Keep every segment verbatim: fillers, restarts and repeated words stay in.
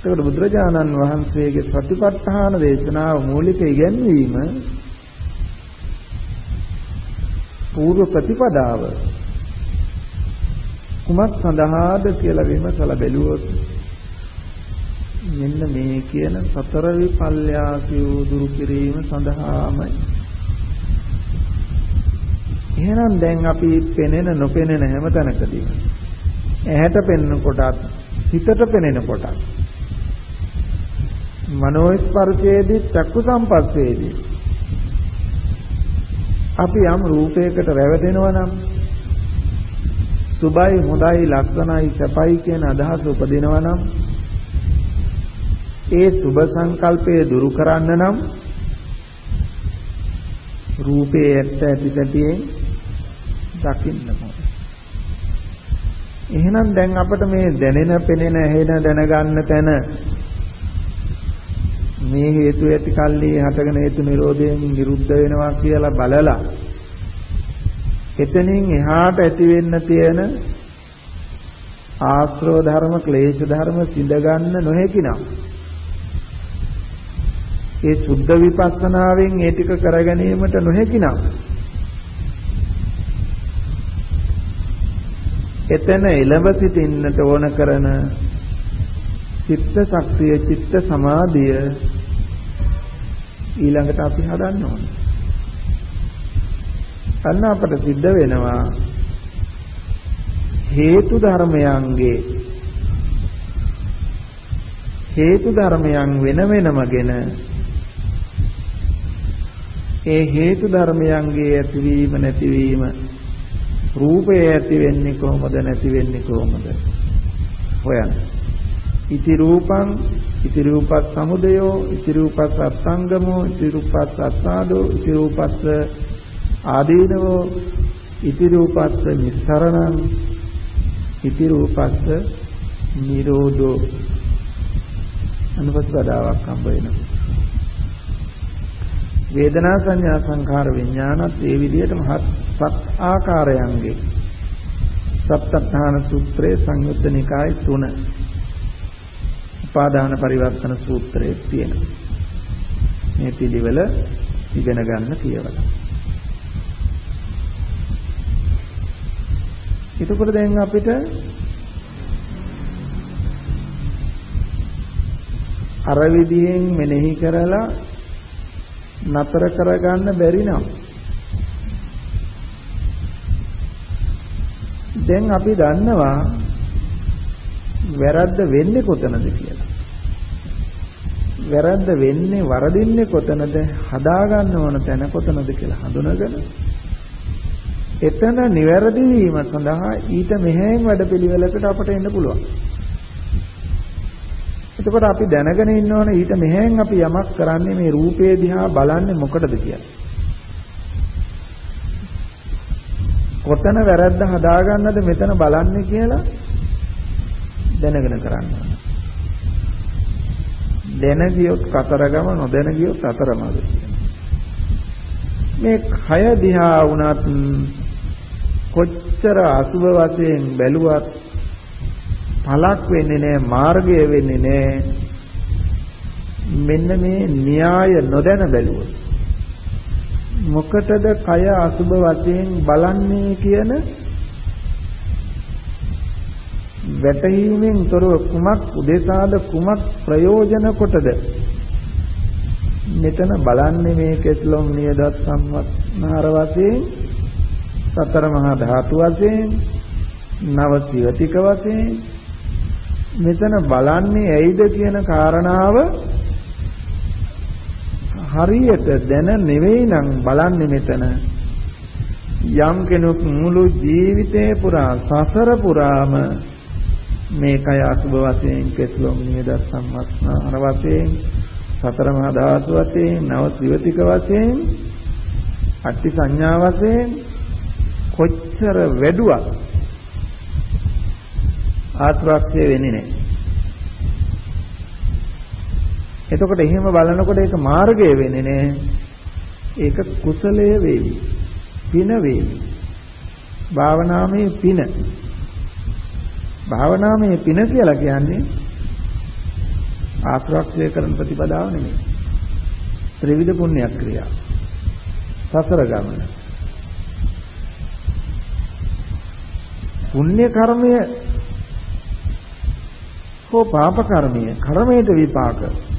ඒකට බුදුරජාණන් වහන්සේගේ සතිපට්ඨාන දේශනාව මූලික ඉගැන්වීම පූර්ව ප්‍රතිපදාව කුමක් සඳහාද කියලා විමසලා බැලුවොත් මෙන්න මේ කියන සතර විපල්යාසිය දුරු කිරීම සඳහාමයි. එහෙනම් දැන් අපි පෙනෙන නොපෙනෙන හැම තැනකදී ඇහැට පෙනෙන කොටත් හිතට පෙනෙන කොටත් මනෝ ස්පර්ශයේදී චක්කු සම්පස්සේදී අපි යම් රූපයකට රැවටෙනවා නම් සුභයි හොඳයි ලක්ෂණයි සැපයි කියන අදහස උපදිනවා නම් ඒ සුභ සංකල්පය දුරු කරන්න නම් රූපේ ඇත්ත ඇති සැටියෙන් දකින්න ඕනේ. එහෙනම් දැන් අපිට මේ දැනෙන පෙනෙන ඇහෙන දැනගන්න තැන මේ හේතු ඇති කල්ලි හටගෙන හේතු නිරෝධයෙන් නිරුද්ධ වෙනවා කියලා බලලා එතනින් එහාට ඇති වෙන්න තියෙන ආශ්‍රව ධර්ම ක්ලේශ ධර්ම සිඳ ගන්න නොහැකි නම් ඒ සුද්ධ විපස්සනාවෙන් ඒ ටික කර ගැනීමට නොහැකි නම් එතන එළඹ සිටින්නට ඕන කරන චිත්ත ශක්තිය චිත්ත සමාධිය ඊළඟට අපි හදන්න ඕනේ. අන්න අපට සිද්ධ වෙනවා හේතු ධර්මයන්ගේ හේතු ධර්මයන් වෙන වෙනමගෙන ඒ හේතු ධර්මයන්ගේ ඇතිවීම නැතිවීම රූපය ඇති වෙන්නේ කොහොමද නැති වෙන්නේ කොහොමද හොයන්න. ඉති රූපං ඉති රූපස් සමුදයෝ ඉති රූපස් අත්ංගමෝ ඉති රූපස් අත්සාදෝ ඉති රූපස් ආදීනවෝ ඉති රූපස් නිස්සරණං ඉති රූපස් නිරෝධෝ අනුපස්සදාවක් හම්බ වෙනවා. වේදනා සංඥා සංඛාර විඥානත් ඒ විදිහටම හත් ආකාරයන්ගේ සප්තඨාන සූත්‍රයේ සංයුත්ත නිකාය තුන උපාදාන පරිවර්තන සූත්‍රයේ තියෙනවා. මේ පිළිවෙල ඉගෙන ගන්න කියලා. එතකොට දැන් අපිට අර විදිහෙන් මෙනෙහි කරලා නතර කරගන්න බැරි නම් දැන් අපි දන්නවා වැරද්ද වෙන්නේ කොතනද කියලා. වැරද්ද වෙන්නේ වරදින්නේ කොතනද හදාගන්න ඕන තැන කොතනද කියලා හඳුනගෙන එතන නිවැරදි වීම සඳහා ඊට මෙහෙන් වැඩපිළිවෙලකට අපට එන්න පුළුවන්. එතකොට අපි දැනගෙන ඉන්න ඕනේ ඊට මෙහෙන් අපි යමක් කරන්නේ මේ රූපේ දිහා බලන්නේ මොකටද කියලා. කොතන වැරද්ද හදාගන්නද මෙතන බලන්නේ කියලා දැනගෙන කරන්න ඕනේ. දැන ගියොත් කතරගම නොදැන ගියොත් අතරමඟ. මේ කය දිහා වුණත් කොච්චර අසුබ වශයෙන් බැලුවත් පළක් වෙන්නේ නැහැ මාර්ගය වෙන්නේ නැහැ. මෙන්න මේ න්‍යාය නොදැන බැලුවොත් මොකටද කය අසුබ වශයෙන් බලන්නේ කියන වැටහීමෙන් තොරව කුමක් උදෙසාද කුමක් ප්‍රයෝජන කොටද මෙතන බලන්නේ මේ කෙස්ලොම් නියදත් සම්වත්නාර වශයෙන් සතර මහා ධාතු වශයෙන් නව සිවතික වශයෙන් මෙතන බලන්නේ ඇයිද කියන කාරණාව හරියට දැන නෙවෙයි නම් බලන්නේ මෙතන යම් කෙනෙක් මුළු ජීවිතේ පුරා සසර පුරාම මේකය අසුබ වශයෙන් කෙස්ලොම් නියදත් සම්වත්නාර වශයෙන් සතර මහා ධාතු වශයෙන් නව සිවතික වශයෙන් අට්ටි සංඥා වශයෙන් කොච්චර වැඩුවක් ආත්මක්ෂය වෙන්නේ නැහැ. එතකොට එහෙම බලනකොට ඒක මාර්ගය වෙන්නේ නැහැ. ඒක කුසලයේ වේවි. පින වේවි. භාවනාමය පින. භාවනාමය පින කියලා කියන්නේ ආශ්‍රක්ෂය කරන ප්‍රතිපදාව නෙමෙයි. ත්‍රිවිධ පුණ්‍ය ක්‍රියා. සසර ගමන. පුණ්‍ය කර්මය හෝ පාප කර්මය කර්මයට විපාක.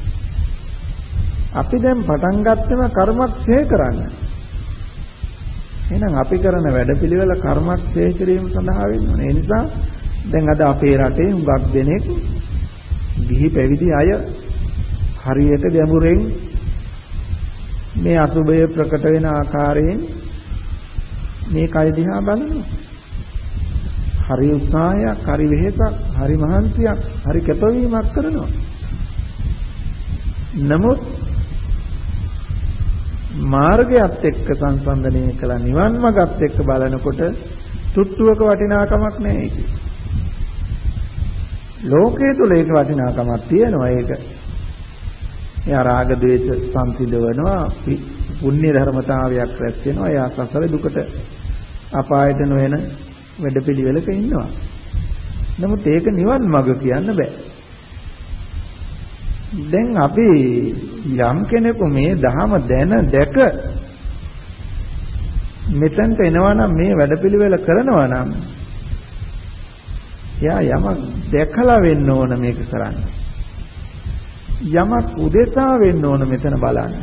අපි දැන් පටන් ගත්තම කර්මක්ෂය කරන්න. එහෙනම් අපි කරන වැඩපිළිවෙල කර්මක්ෂය කිරීම සඳහා වෙන්න ඕනේ. ඒ නිසා දැන් අද අපේ රටේ හුඟක් දෙනෙක් ගිහි පැවිදි අය හරියට ගැඹුරෙන් මේ අසුබය ප්‍රකට වෙන ආකාරයෙන් මේ කය දිහා බලනවා. හරි උත්සාහයක්, හරි වෙහෙසක්, හරි මහන්සියක්, හරි කැපවීමක් කරනවා. නමුත් මාර්ගයත් එක්ක සංසන්දනය කළ නිවන් මාර්ගත් එක්ක බලනකොට තුට්ටුවක වටිනාකමක් නැහැ ඒක. ලෝකයේ තුල ඒක වටිනාකමක් තියෙනවා ඒක. එයා රාග ද්වේෂ සංසිඳවනවා, පුණ්‍ය ධර්මතාවයක් රැස් වෙනවා, එයා සසර දුකට අපායට නොයන වැඩපිළිවෙලක ඉන්නවා. නමුත් ඒක නිවන් මඟ කියන්න බෑ. දැන් අපි යම් කෙනෙකු මේ ධහම දැන දැක මෙතනට එනවා නම් මේ වැඩපිළිවෙල කරනවා නම් එයා යමක් දැකලා වෙන්න ඕන මේක කරන්න. යමක් උදෙසා වෙන්න ඕන මෙතන බලන්න.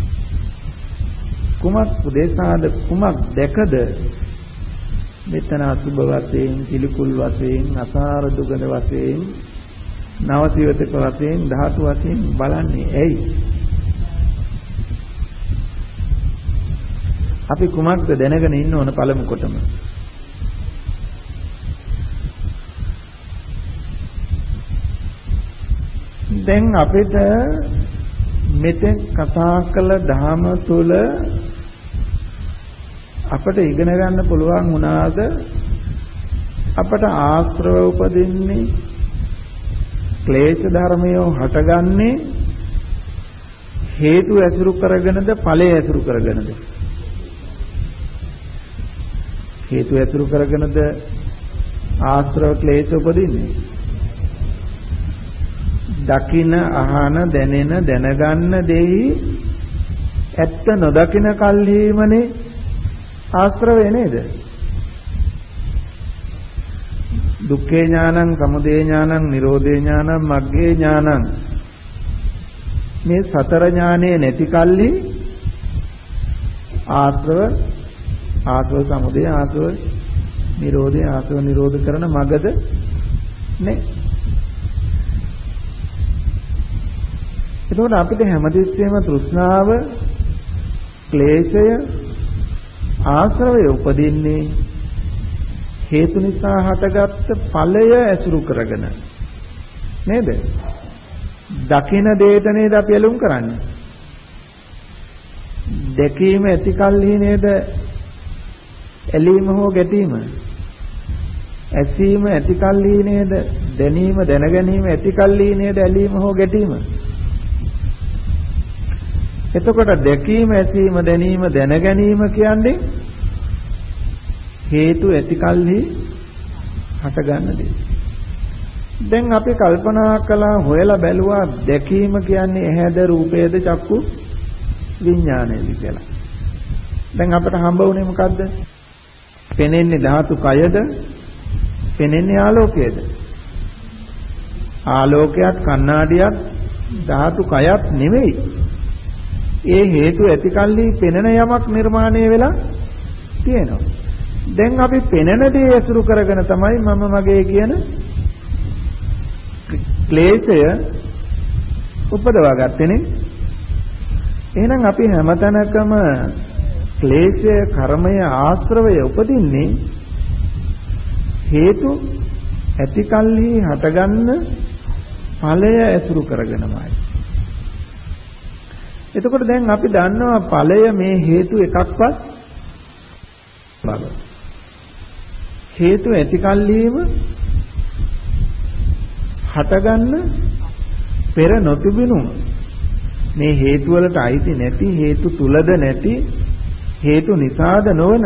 කුමක් උදෙසාද කුමක් දැකද මෙතන අසුබ වශයෙන්, පිළිකුල් වශයෙන්, අසාර දුගඳ වශයෙන්, නවසිවතක වශයෙන්, ධාතු වශයෙන් බලන්නේ ඇයි? අපි කුමක්ද දැනගෙන ඉන්න ඕන පළමු කොටම? දැන් අපිට මෙතෙන් කතා කළ ධර්ම තුල අපට ඉගෙන ගන්න පුළුවන් වුණාද අපට ආශ්‍රව උපදින්නේ ක්ලේශ ධර්මය හටගන්නේ හේතු ඇසුරු කරගෙනද ඵලය ඇසුරු කරගෙනද? හේතු ඇසුරු කරගෙනද ආශ්‍රව ක්ලේශ උපදින්නේ? දකින අහන දැනෙන දැනගන්න දෙයි ඇත්ත නොදකින කල්හිමනේ ආශ්‍රවය නේද? දුක්ඛේ ඥානං, සමුදය ඥානං, නිරෝධේ ඥානං, මග්ගේ ඥානං. මේ සතර ඥානෙ නැති කල්හි ආශ්‍රව ආශ්‍රව සමුදය ආශ්‍රව නිරෝධේ ආශ්‍රව නිරෝධ කරන මගද නේ? එතකොට අපිට හැමතිස්සෙම තෘෂ්ණාව, ක්ලේශය, ආශ්‍රවය උපදින්නේ හේතු නිසා හටගත්ත ඵලය ඇසුරු කරගෙන නේද? දකින දෙයට නේද අපි ඇලුම් කරන්නේ? දැකීම ඇති කල්හි නේද ඇලීම හෝ ගැටීම? ඇසීම ඇති කල්හි නේද දැනීම දැනගැනීම ඇති කල්හි නේද ඇලීම හෝ ගැටීම? එතකොට දැකීම, ඇසීම, දැනීම, දැනගැනීම කියන්නේ හේතු ඇති කල්හි හටගන්න දේ. දැන් අපි කල්පනා කළා, හොයලා බැලුවා දැකීම කියන්නේ ඇහැද, රූපයද, චක්කු විඥානයද කියලා. දැන් අපට හම්බ වුණේ මොකද්ද? පෙනෙන්නේ ධාතු කයද? පෙනෙන්නේ ආලෝකයද? ආලෝකයක්, කණ්ණාඩියක් ධාතු කයක් නෙවෙයි. ඒ හේතු ඇති කල්හි පෙනෙන යමක් නිර්මාණය වෙලා තියෙනවා. දැන් අපි පෙනෙන දේ ඇසුරු කරගෙන තමයි මම මගේ කියන ක්ලේශය උපදවා ගත්තනේ. එහෙනම් අපි හැමතැනකම ක්ලේශය, කර්මය, ආශ්‍රවය උපදින්නේ හේතු ඇති කල්හි හටගන්න ඵලය ඇසුරු කරගෙනමයි. එතකොට දැන් අපි දන්නවා ඵලය මේ හේතු එකක්වත් බල. හේතු ඇති කල්හිම හටගන්න පෙර නොතිබුණු මේ හේතු වලට අයිති නැති, හේතු තුලද නැති, හේතු නිසාද නොවන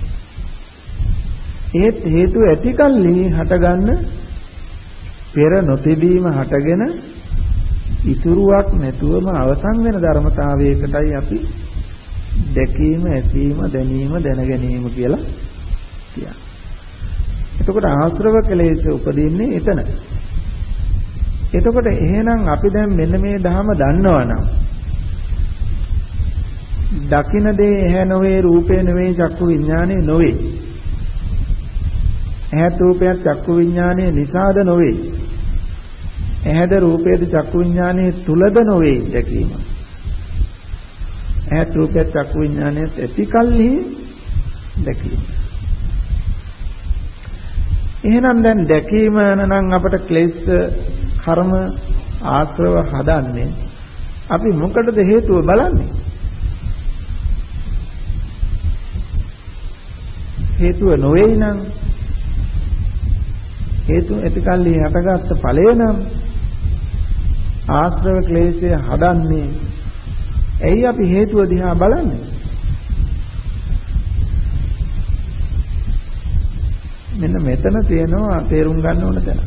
ඒත් හේතු ඇති කල්හි හටගන්න පෙර නොතිබීම හටගෙන ඉතුරුවක් නැතුවම අවසන් වෙන ධර්මතාවයකටයි අපි දැකීම, ඇසීම, දැනීම, දැනගැනීම කියලා කියන්නේ. එතකොට ආශ්‍රව ක්ලේශ උපදින්නේ එතන. එතකොට එහෙනම් අපි දැන් මෙන්න මේ ධහම දන්නවනම් දකින්න දේ ඇහැ නොවේ, රූපේ නොවේ, චක්කු විඥානේ නොවේ. ඇහත් රූපයත් චක්කු විඥානේ නිසාද නොවේ. ඇහැද රූපේද චක්කු විඥානේ තුලද නොවේ දැකීම. ඇහත් රූපයත් චක්කු විඥානයත් ඇතිකල්හි දැකීම. එහෙනම් දැන් දැකීම නම් අපට ක්ලේශ කර්ම ආශ්‍රව හදන්නේ අපි මොකටද හේතුව බලන්නේ? හේතුව නොවේ නම් හේතු ඇතිකල්හි හටගත්ත ඵලය නම් ආශ්‍රව ක්ලේශය හදන්නේ. ඇයි අපි හේතුව දිහා බලන්නේ? මෙන්න මෙතන තියෙනවා තේරුම් ගන්න ඕන තැන.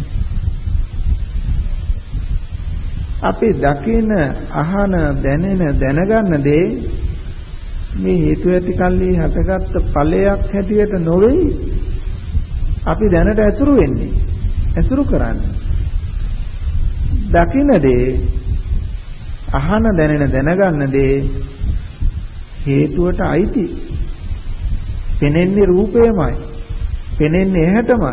අපි දකින, අහන, දැනෙන, දැනගන්න දේ මේ හේතු ඇති කල්ලි හටගත්ත ඵලයක් හැටියට නොවේ අපි දැනට ඇසුරු වෙන්නේ. ඇසුරු කරන්නේ. දකින දේ, අහන, දැනෙන, දැනගන්න දේ හේතුවට අයිති. පෙනෙන්නේ රූපයමයි. පෙනෙන්නේ ඇහැටමයි.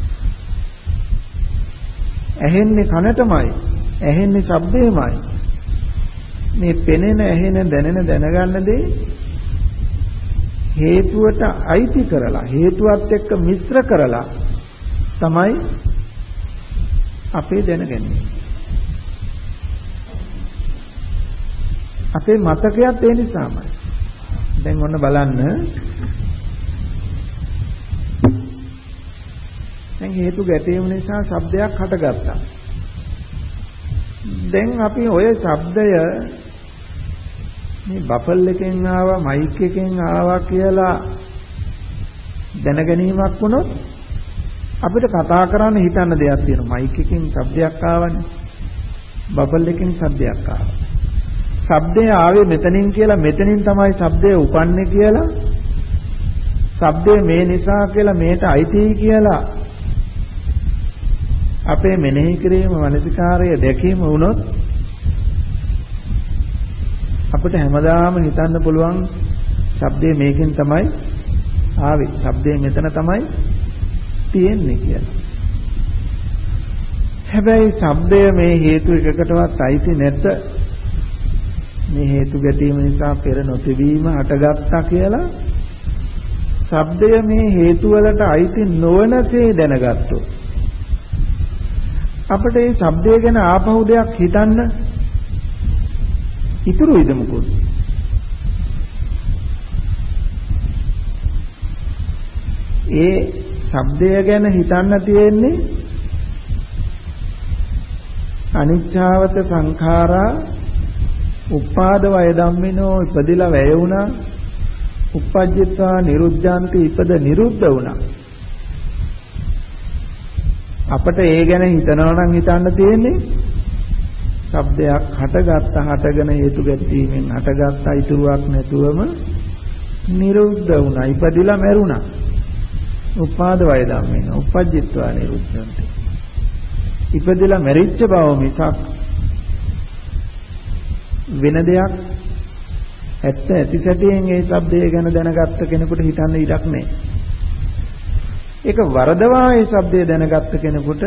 ඇහෙන්නේ කනටමයි. ඇහෙන්නේ ශබ්දයමයි. මේ පෙනෙන, ඇහෙන, දැනෙන, දැනගන්න දේ හේතුවට අයිති කරලා, හේතුවත් එක්ක මිශ්‍ර කරලා තමයි අපේ දැනගන්නේ. අපේ මතකයත් ඒ නිසාමයි. දැන් ඔන්න බලන්න. දැන් හේතු ගැටීම නිසා ශබ්දයක් හටගත්තා. දැන් අපි ඔය ශබ්දය මේ බෆල් එකෙන් ආවා, මයික් එකෙන් ආවා කියලා දැනගැනීමක් වුණොත් අපිට කතා කරන්න හිතන්න දෙයක් තියෙනවා. මයික් එකෙන් ශබ්දයක් ආවනේ. බෆල් එකෙන් ශබ්දයක් ආවා. ශබ්දය ආවේ මෙතනින් කියලා, මෙතනින් තමයි ශබ්දය උපන්නේ කියලා, ශබ්දය මේ නිසා කියලා, මේට අයිතියි කියලා අපේ මෙනෙහි කිරීම, මනසිකාරය, දැකීම වුණොත් අපිට හැමදාම හිතන්න පුළුවන් ශබ්දය මේකෙන් තමයි ආවේ, ශබ්දය මෙතන තමයි තියෙන්නේ කියලා. හැබැයි ශබ්දය මේ හේතු එකකටවත් අයිති නැත. මේ හේතු ගැටීම නිසා පෙර නොතිබීම හටගත්තා කියලා ශබ්දය මේ හේතු වලට අයිති නොවනසේ දැනගත්තොත් අපිට මේ ශබ්දය ගැන ආපහු දෙයක් හිතන්න ඉතුරුයිද මොකද? ඒ ශබ්දය ගැන හිතන්න තියෙන්නේ අනිච්ඡාවත සංඛාරා උපාද වය ධම්මිනෝ ඉපදිලා වැය වුණා, උපජ්ජිත්වා නිරුද්ධාන්ති ඉපද නිරුද්ධ වුණා. අපට ඒ ගැන හිතනවා නම් හිතන්න තියෙන්නේ ශබ්දයක් හටගත්ත, හටගෙන හේතු ගැටීමෙන් හටගත්ත, ඉතුරුවක් නැතුවම නිරුද්ධ වුණා, ඉපදිලා මැරුණා. උපාද වය ධම්මිනෝ උපජ්ජිත්වා නිරුද්ධාන්ති. ඉපදිලා මැරිච්ච බව මිසක් වෙන දෙයක් ඇත්ත ඇති සැටියෙන් ඒ ශබ්දය ගැන දැනගත්ත කෙනෙකුට හිතන්න ඉඩක් නැහැ. ඒක වරදවා ඒ ශබ්දය දැනගත්ත කෙනෙකුට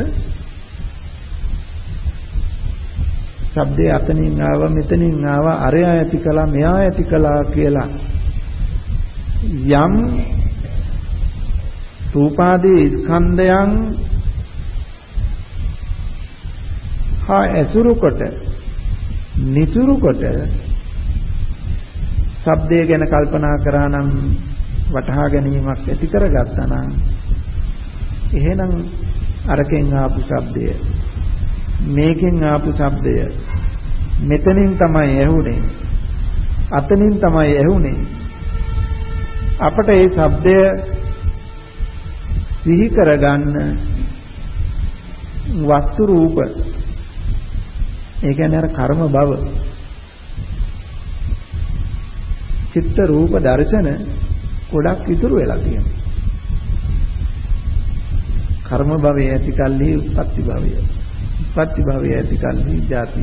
ශබ්දය අතනින් ආවා, මෙතනින් ආවා, අරයා ඇති කළා, මෙයා ඇති කළා කියලා යම් රූපාදී ස්කන්ධයන් හා ඇසුරු කොට නිතුරු කොට ශබ්දය ගැන කල්පනා කරා නම්, වටහා ගැනීමක් ඇති කරගත්තා නම්, එහෙනම් අරකින් ආපු ශබ්දය, මේකෙන් ආපු ශබ්දය මෙතනින් තමයි ඇහුනේ, අතනින් තමයි ඇහුනේ. අපට මේ ශබ්දය සිහි කරගන්න වස්තු රූප ඒ කියන්නේ අර කර්ම භව. චිත්ත රූප දර්ශන ගොඩක් ඉතුරු වෙලා තියෙනවා. කර්ම භවයේ ඇති කල්හි උප්පත්ති භවය. උප්පත්ති භවයේ ඇති කල්හි ජාති.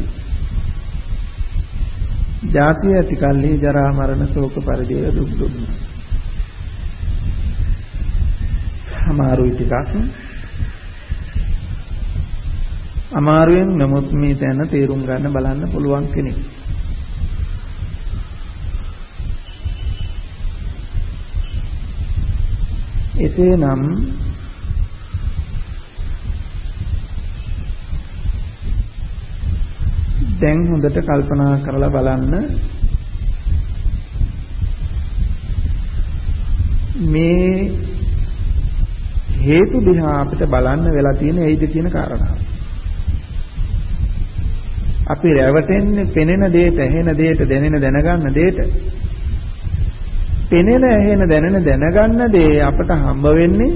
ජාතිය ඇති කල්හි ජරා මරණ ශෝක පරිදේව දුක් දුක්ඛ. අමාරුයි ටිකක්. අමාරුවෙන් නමුත් මේ තැන තේරුම් ගන්න බලන්න පුළුවන් කෙනෙක්. එසේනම් දැන් හොඳට කල්පනා කරලා බලන්න මේ හේතු දිහා අපිට බලන්න වෙලා තියෙන ඇයිද කියන කාරණාව. අපි රැවටෙන්නේ පෙනෙන දෙයට, ඇහෙන දෙයට, දැනෙන දැනගන්න දෙයට. පෙනෙන, ඇහෙන, දැනෙන දැනගන්න දේ අපට හම්බ වෙන්නේ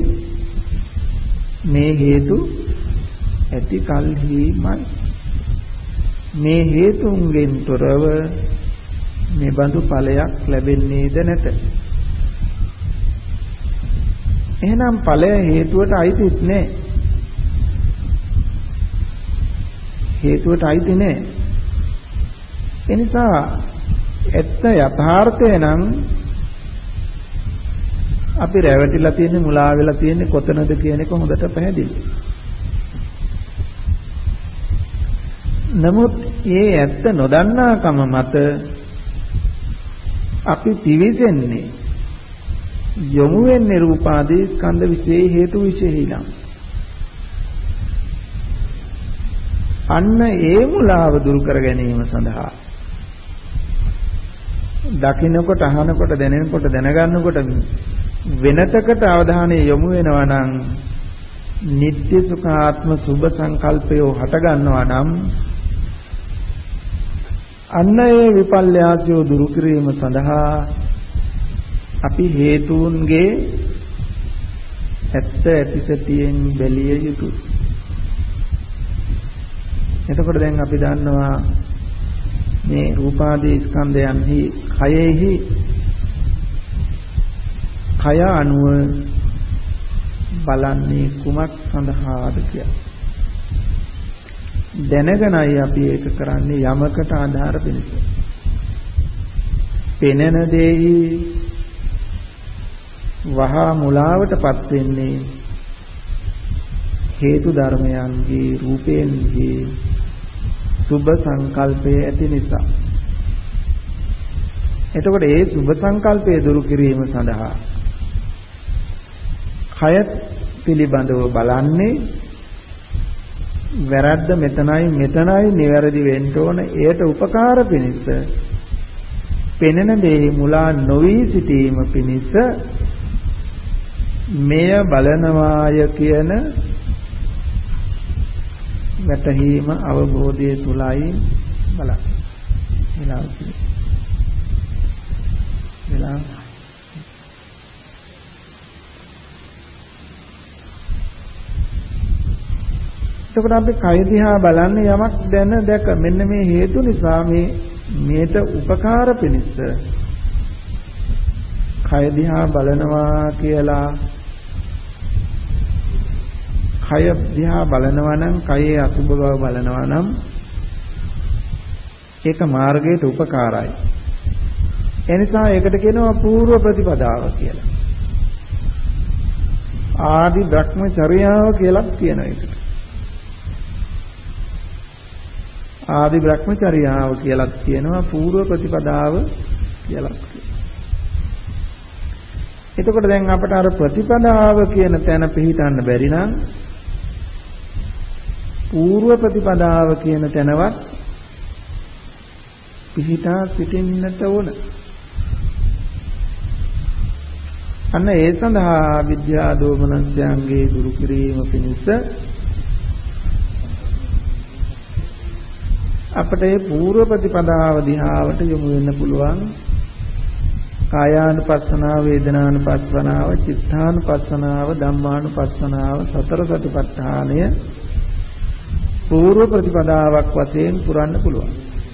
මේ හේතු ඇති කල්හිමයි. මේ හේතුන්ගෙන් තොරව මේ බඳු ඵලයක් ලැබෙන්නේද නැත. එහෙනම් ඵලය හේතුවට අයිතිත් නෑ. හේතුවට අයිති නෑ. එනිසා ඇත්ත යථාර්ථය නම් අපි රැවටිලා තියෙන්නේ, මුලා වෙලා තියෙන්නේ කොතනද කියන එක හොඳට පැහැදිලි. නමුත් මේ ඇත්ත නොදන්නාකම මත අපි පිවිසෙන්නේ, යොමු වෙන්නේ රූපාදී ස්කන්ධ විශේෂ හේතු විශේෂිනම්. අන්න ඒ මුලාව දුරු කර ගැනීම සඳහා දකින්නකොට, අහනකොට, දැනෙනකොට, දැනගන්නකොට වෙනතකට අවධානය යොමු වෙනවා නම්, නিত্য සුඛාත්ම සුභ සංකල්පය හට ගන්නවා නම්, අන්න ඒ විපල්යාසය දුරු කිරීම සඳහා අපි හේතුන්ගේ ඇත්ත ඇතිසතියෙන් බැලිය යුතුයි. එතකොට දැන් අපි දන්නවා මේ රූපාදී ස්කන්ධයන්හි කයෙහි කය අනුව බලන්නේ කුමක් සඳහාද කියලා. දැනගෙනයි අපි ඒක කරන්නේ යමකට ආධාර පිණිස. පෙනෙන දෙහි වහා මුලාවටපත් වෙන්නේ හේතු ධර්මයන්ගේ රූපයෙන්ගේ සුභ සංකල්පයේ ඇති නිසා. එතකොට ඒ සුභ සංකල්පය දුරු කිරීම සඳහා කය පිළිබඳව බලන්නේ වැරද්ද මෙතනයි මෙතනයි නිවැරදි වෙන්න ඕන. එයට උපකාර පිණිස පෙනෙන දේ මුලා නොවි සිටීම පිණිස මෙය බලනවාය කියන වැටහීම අවබෝධය තුලයි බලන්න. වෙලාව වෙලාව එතකොට අපි කය දිහා බලන්නේ යමක් දැන දැක මෙන්න මේ හේතු නිසා මේ මේට උපකාර පිණිස කය දිහා බලනවා කියලා. කය දිහා බලනවා නම්, කයේ අසුබ බව බලනවා නම් ඒක මාර්ගයට උපකාරයි. එනිසා ඒකට කියනවා పూర్ව ප්‍රතිපදාව කියලා. ආදි බ්‍රහ්මචර්යාව කියලා කියනවා ඒකට. ආදි බ්‍රහ්මචර්යාව කියලා කියනවා, పూర్ව ప్రతిපදාව කියලා කියනවා. එතකොට දැන් අපට අර ප්‍රතිපදාව කියන තැන පිළිටන්න බැරි නම් పూర్ව ප්‍රතිපදාව කියන තැනවත් පිළිටා සිටින්නට ඕන. අන්න ඒ සඳහා විද්‍යා දෝමනස්යන්ගේ දුරු කිරීම පිණිස අපට මේ పూర్ව ප්‍රතිපදාව දිහාවට යොමු වෙන්න පුළුවන්. කායානුපස්සනාව, වේදනානුපස්සනාව, චිත්තානුපස්සනාව, ධම්මානුපස්සනාව, සතර සතිපට්ඨානය පූර්ව ප්‍රතිපදාවක් වශයෙන් පුරන්න පුළුවන්.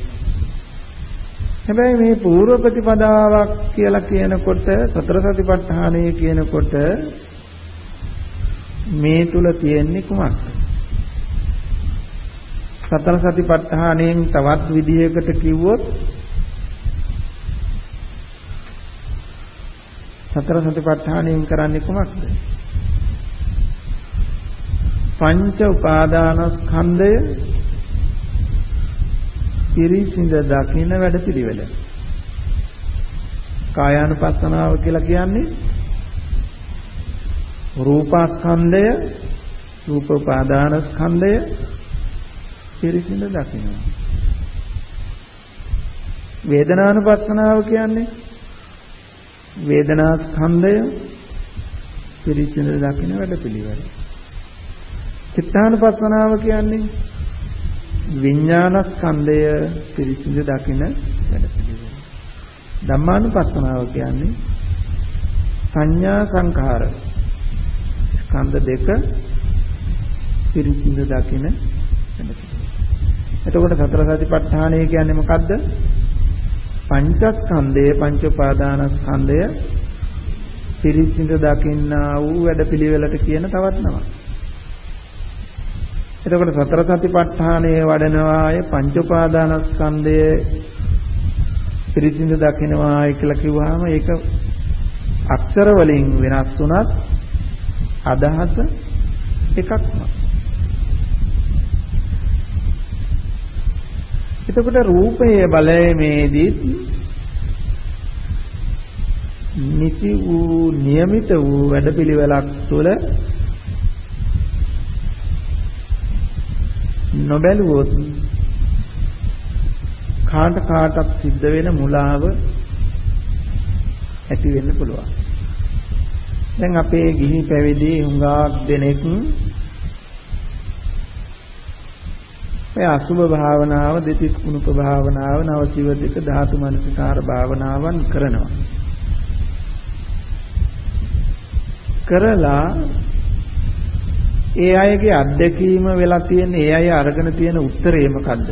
හැබැයි මේ පූර්ව ප්‍රතිපදාවක් කියලා කියනකොට සතර සතිපට්ඨානය කියනකොට මේ තුල තියෙන්නේ කුමක්ද? සතර සතිපට්ඨානයෙන් තවත් විදිහකට කිව්වොත් සතර සතිපට්ඨානයෙන් කරන්නේ කුමක්ද? පංච උපාදානස්කන්ධය පිරිසිඳ දකින්න වැඩපිළිවෙල. කායානුපස්සනාව කියලා කියන්නේ රූපස්කන්ධය, රූප උපාදානස්කන්ධය පිරිසිඳ දකින්න. වේදනානුපස්සනාව කියන්නේ වේදනාස්කන්ධය පිරිසිඳ දකින්න වැඩපිළිවෙල. චිත්තානුපස්සනාව කියන්නේ විඥානස්කන්ධය පිරිසිදු දකින වැඩපිළිවෙල. ධම්මානුපස්සනාව කියන්නේ සංඥා සංඛාර ස්කන්ධ දෙක පිරිසිදු දකින වැඩපිළිවෙල. එතකොට සතර සතිපට්ඨානය කියන්නේ මොකද්ද? පංචස්කන්ධය පංච උපාදානස්කන්ධය පිරිසිදු දකින්නා වූ වැඩපිළිවෙලට කියන තවත් නමක්. එතකොට සතර සතිපට්ඨානයේ වඩනවාය පංච උපාදානස්කන්ධය පිරිසිදු දකින්නවායි කියලා කිව්වහම ඒක අක්ෂර වලින් වෙනස් වුණත් අදහස එකක්ම. එතකොට රූපයේ බලයේදී නිසි වූ નિયમિત වූ වැඩපිළිවෙලක් තුළ නොබැලුවොත් කාට කාටත් සිද්ධ වෙන මුලාව ඇති වෙන්න පුළුවන්. දැන් අපේ ගිහි පැවිදි හුඟක් දෙනෙක් ඒ අසුභ භාවනාව, දෙතිස් කුණුප භාවනාව, නවසීවතික ධාතු මනසිකාර භාවනාවන් කරනවා. කරලා ඒ අයගේ අත්දැකීම වෙලා තියෙන ඒ අය අරගෙන තියෙන උත්තරේ මොකද්ද?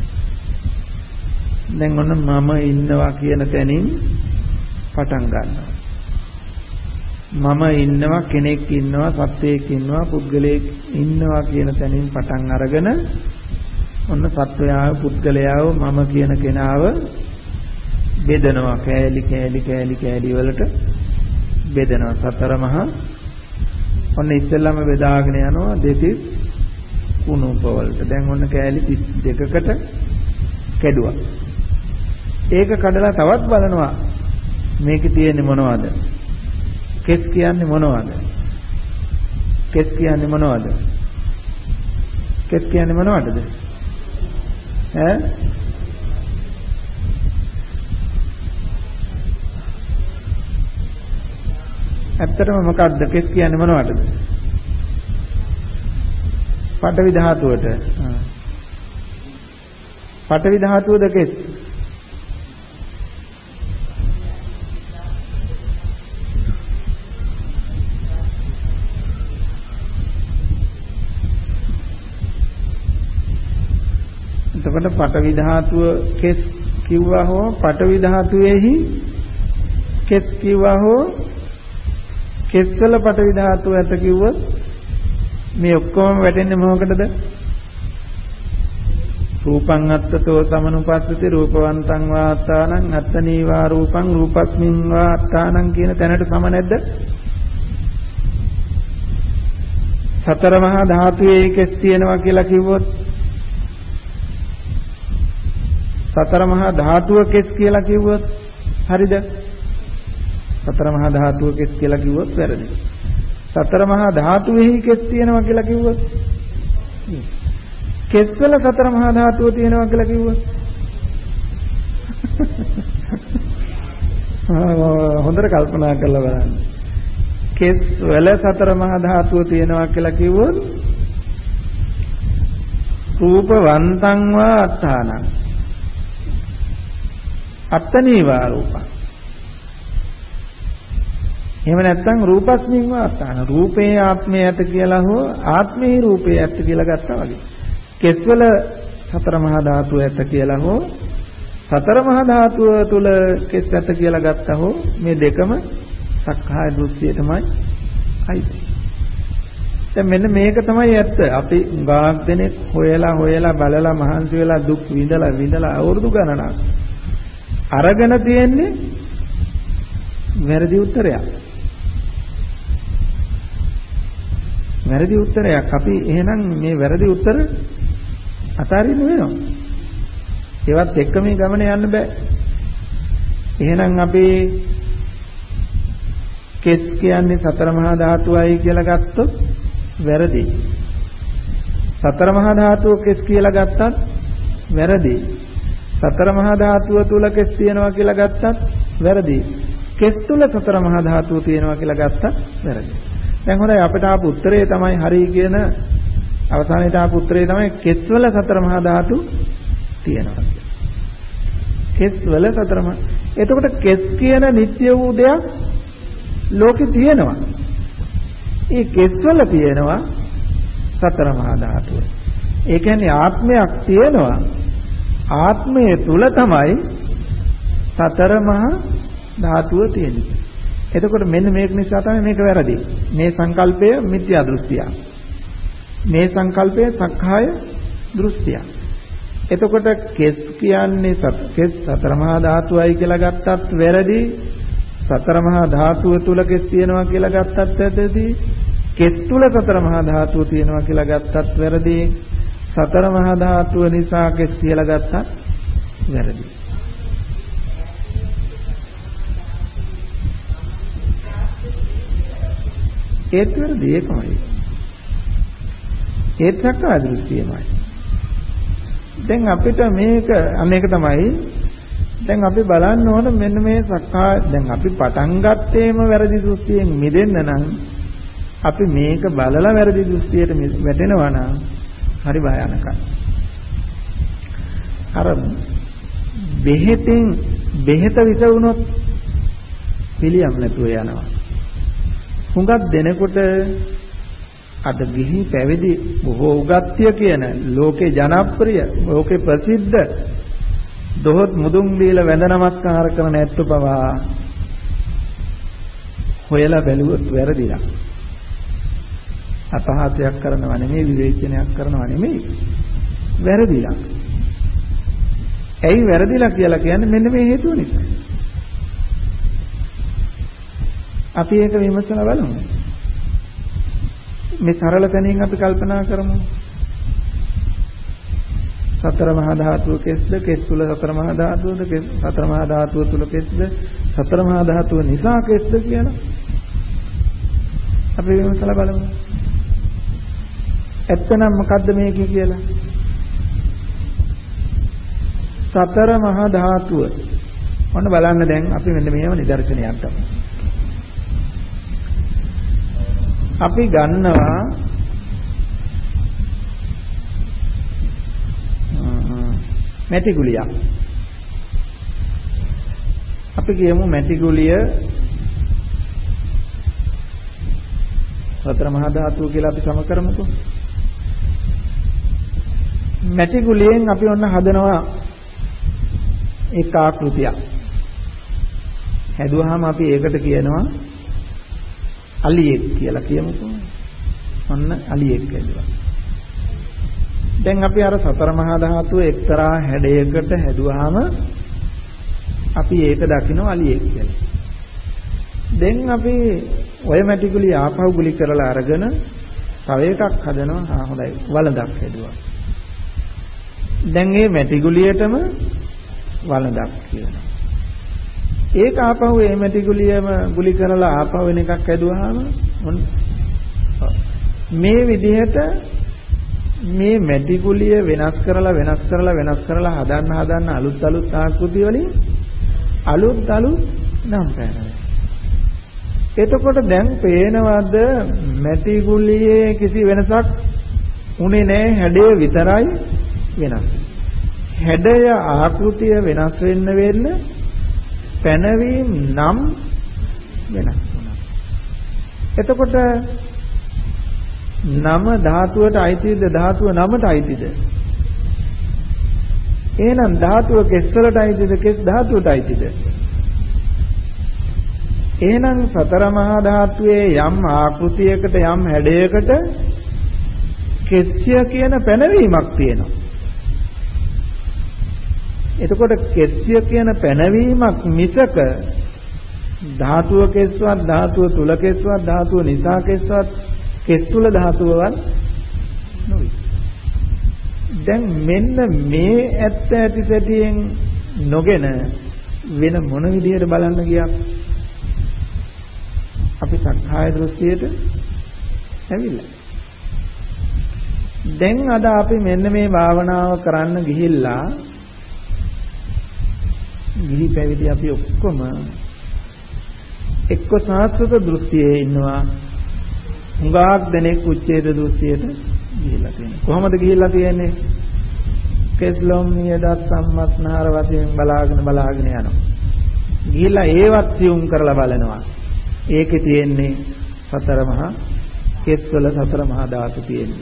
දැන් ඔන්න මම ඉන්නවා කියන තැනින් පටන් ගන්නවා. මම ඉන්නවා, කෙනෙක් ඉන්නවා, සත්වයෙක් ඉන්නවා, පුද්ගලයෙක් ඉන්නවා කියන තැනින් පටන් අරගෙන ඔන්න සත්වයාව, පුද්ගලයාව, මම කියන කෙනාව බෙදනවා. කෑලි කෑලි කෑලි කෑලි වලට බෙදනවා. සතර මහා ඔන්න ඉස්සෙල්ලාම බෙදාගෙන යනවා දෙතිස් කුණුප වලට. දැන් ඔන්න කෑලි තිස් දෙකකට කැඩුවා. ඒක කඩලා තවත් බලනවා මේකේ තියෙන්නේ මොනවද? කෙස් කියන්නේ මොනවද? කෙස් කියන්නේ මොනවද? කෙස් කියන්නේ මොනවද? ඈ ඇත්තටම මොකක්ද කෙස් කියන්නේ මොනවටද? පඨවි ධාතුවට. පඨවි ධාතුවද කෙස්? එතකොට පඨවි ධාතුව කෙස් කිව්වා හෝ පඨවි ධාතුවේහි කෙස් කිව්වා හෝ කෙස්වල පඨවි ධාතුව ඇත කිව්වොත් මේ ඔක්කොම වැටෙන්නේ මොකකටද? රූපං අත්තතෝ සමනුපස්සති රූපවන්තං වාත්තානං අත්තනීවා රූපං රූපස්මින් වාත්තානං කියන තැනට සම නැද්ද? සතර මහා ධාතුවේ කෙස් තියෙනවා කියලා කිව්වොත් සතර මහා ධාතුව කෙස් කියලා කිව්වොත් හරිද? සතර මහා ධාතුව කෙස් කියලා කිව්වොත් වැරදි. සතර මහා ධාතුවේහි කෙස් තියෙනවා කියලා කිව්වොත් කෙස්වල සතර මහා ධාතුව තියෙනවා කියලා කිව්වොත් හොඳට කල්පනා කරලා බලන්න. කෙස්වල සතර මහා ධාතුව තියෙනවා කියලා කිව්වොත් රූපවන්තං වා අත්තානං අත්තනීවා රූපං. එහෙම නැත්නම් රූපස්මින් වාස්තාන රූපේ ආත්මය ඇත කියලා හෝ ආත්මේ රූපේ ඇත කියලා ගත්තා වගේ. කෙස්වල සතර මහා ධාතුව ඇත කියලා හෝ සතර මහා ධාතුව තුල කෙස් ඇත කියලා ගත්තා හෝ මේ දෙකම සක්කාය දෘෂ්ටියටමයි අයිති. දැන් මෙන්න මේක තමයි ඇත්ත. අපි ගාක් දෙනෙක් හොයලා හොයලා බලලා මහන්සි වෙලා දුක් විඳලා විඳලා අවුරුදු ගණනක් අරගෙන තියෙන්නේ වැරදි උත්තරයක්. වැරදි උත්තරයක්. අපි එහෙනම් මේ වැරදි උත්තර අතාරින්න වෙනවා. ඒවත් එක්ක මේ ගමන යන්න බෑ. එහෙනම් අපි කෙස් කියන්නේ සතර මහා ධාතුවයි කියලා ගත්තොත් වැරදි. සතර මහා ධාතුව කෙස් කියලා ගත්තත් වැරදි. සතර මහා ධාතුව තුල කෙස් තියෙනවා කියලා ගත්තත් වැරදි. කෙස් තුල සතර මහා ධාතුව තියෙනවා කියලා ගත්තත් වැරදි. දැන් හොඳයි අපිට ආපු උත්තරේ තමයි හරි කියන අවසානයේට ආපු උත්තරේ තමයි කෙස් වල සතර මහා ධාතු තියෙනවා කියලා. කෙස් වල සතර මහා. එතකොට කෙස් කියන නිත්‍ය වූ දෙයක් ලෝකේ තියෙනවා. ඒ කෙස් වල තියෙනවා සතර මහා ධාතුව. ඒ කියන්නේ ආත්මයක් තියෙනවා. ආත්මය තුල තමයි සතර මහා ධාතුව තියෙන්නේ. එතකොට මෙන්න මේක නිසා තමයි මේක වැරදි. මේ සංකල්පය මිත්‍යා දෘෂ්ටිය. මේ සංකල්පය සක්කාය දෘෂ්ටිය. එතකොට කෙස් කියන්නේ කෙස් සතර මහා ධාතුවයි කියලා ගත්තත් වැරදි. සතර මහා ධාතුව තුල කෙස් තියෙනවා කියලා ගත්තත් වැරදි. කෙස් තුල සතර මහා ධාතුව තියෙනවා කියලා ගත්තත් වැරදි. සතර මහා ධාතුව නිසා කෙස් කියලා ගත්තත් වැරදි. ඒත් වැරදි ඒකමයි. ඒත් සක්කාය දෘෂ්ටියමයි. දැන් අපිට මේක අනේක තමයි දැන් අපි බලන්න ඕන මෙන්න මේ සක්කාය දැන් අපි පටන් ගත්තේම වැරදි දෘෂ්ටියෙන් මිදෙන්න නම් අපි මේක බලලා වැරදි දෘෂ්ටියට වැටෙනවා නම් හරි භයානකයි. අර බෙහෙතෙන් බෙහෙත විස වුණොත් පිළියම් නැතුව යනවා. හුඟක් දෙනකොට අද ගිහි පැවිදි බොහෝ උගත්ය කියන ලෝකේ ජනප්‍රිය ලෝකේ ප්‍රසිද්ධ දොහොත් මුදුන් දීලා වැඳ නමස්කාර කරන ඇත්ත පවා හොයලා බැලුවොත් වැරදිලා. අපහාසයක් කරනවා නෙමෙයි විවේචනයක් කරනවා නෙමෙයි වැරදිලා. ඇයි වැරදිලා කියලා කියන්නේ මෙන්න මේ හේතුව නිසා. අපි ඒක විමසලා බලමු. මේ සරල තැනින් අපි කල්පනා කරමු. සතර මහා ධාතුව කෙස්ද කෙස් තුල සතර මහා ධාතුවද කෙස් සතර මහා ධාතුව තුල කෙස්ද සතර මහා ධාතුව නිසා කෙස්ද කියලා අපි විමසලා බලමු. එතනම් මොකද්ද මේක කියලා? සතර මහා ධාතුව. ඔන්න බලන්න දැන් අපි මෙන්න මෙහෙම නිදර්ශනයක් ගමු. අපි ගන්නවා මැටි ගුලියක්. අපි කියමු මැටි ගුලිය සතර මහා ධාතුව කියලා අපි සම කරමුකෝ. මැටි ගුලියෙන් අපි ඔන්න හදනවා ඒක ආකෘතියක්. හැදුවාම අපි ඒකට කියනවා අලියෙක් කියලා කියමුකෝ. ඔන්න අලියෙක් හැදුවා. දැන් අපි අර සතර මහා ධාතුව එක්තරා හැඩයකට හැදුවාම අපි ඒක දකින්න අලියෙක් කියලා. දැන් අපි ඔය මැටි ගුලිය ආපහු ගුලි කරලා අරගෙන තව එකක් හදනවා. ආ හොඳයි වළඳක් හැදුවා. දැන් මේ මැටි ගුලියටම වළඳක් කියනවා. ඒක ආපහු මේ මැටි ගුලියම ගුලි කරලා ආපහු වෙන එකක් හැදුවාම මේ විදිහට මේ මැටි ගුලිය වෙනස් කරලා වෙනස් කරලා වෙනස් කරලා හදන්න හදන්න අලුත් අලුත් ආකෘති වලින් අලුත් අලුත් නම් පැනනවා. එතකොට දැන් පේනවද මැටි ගුලියේ කිසි වෙනසක් උනේ නැහැ, හැඩය විතරයි වෙනස්. හැඩය ආකෘතිය වෙනස් වෙන්න වෙන්න පැනවීම නම් වෙනස් වුණා. එතකොට නම ධාතුවට අයිතිද ධාතුව නමට අයිතිද? එහෙනම් ධාතුව කෙස් වලට අයිතිද කෙස් ධාතුවට අයිතිද? එහෙනම් සතර මහා ධාතුවේ යම් ආකෘතියකට යම් හැඩයකට කෙස්ය කියන පැනවීමක් තියෙනවා. එතකොට කෙස්ය කියන පැනවීමක් මිසක ධාතුව කෙස්වත් ධාතුව තුල කෙස්වත් ධාතුව නිසා කෙස්වත් කෙස් තුල ධාතුවවත් නෙවෙයි. දැන් මෙන්න මේ ඇත්ත ඇති සැටියෙන් නොගෙන වෙන මොන විදියට බලන්න ගියා අපි සක්කාය දෘෂ්ටියට ඇවිල්ලා. දැන් අද අපි මෙන්න මේ භාවනාව කරන්න ගිහිල්ලා ගිහි පැවිදි අපි ඔක්කොම එක්ක සාස්වත දෘෂ්ටියේ ඉන්නවා. හුඟක් දෙනෙක් උච්ඡේද දෘෂ්ටියට ගිහිල්ලා තියෙනවා. කොහොමද ගිහිල්ලා තියෙන්නේ? කෙස්ලොම් නියදත් සම්මස්නහර වශයෙන් බලාගෙන බලාගෙන යනවා. ගිහිල්ලා ඒවත් සියුම් කරලා බලනවා. ඒකේ තියෙන්නේ සතර මහා කෙස්වල සතර මහා ධාතු තියෙන්නේ.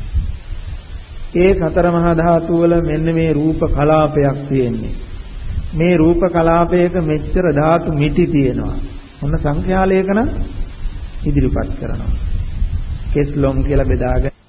ඒ සතර මහා ධාතු වල මෙන්න මේ රූප කලාපයක් තියෙන්නේ. මේ රූප කලාපයක මෙච්චර ධාතු මිටි තියෙනවා. මොන සංඛ්‍යාලයක නම් ඉදිරිපත් කරනවා. කෙස්ලොම් කියලා බෙදාගෙන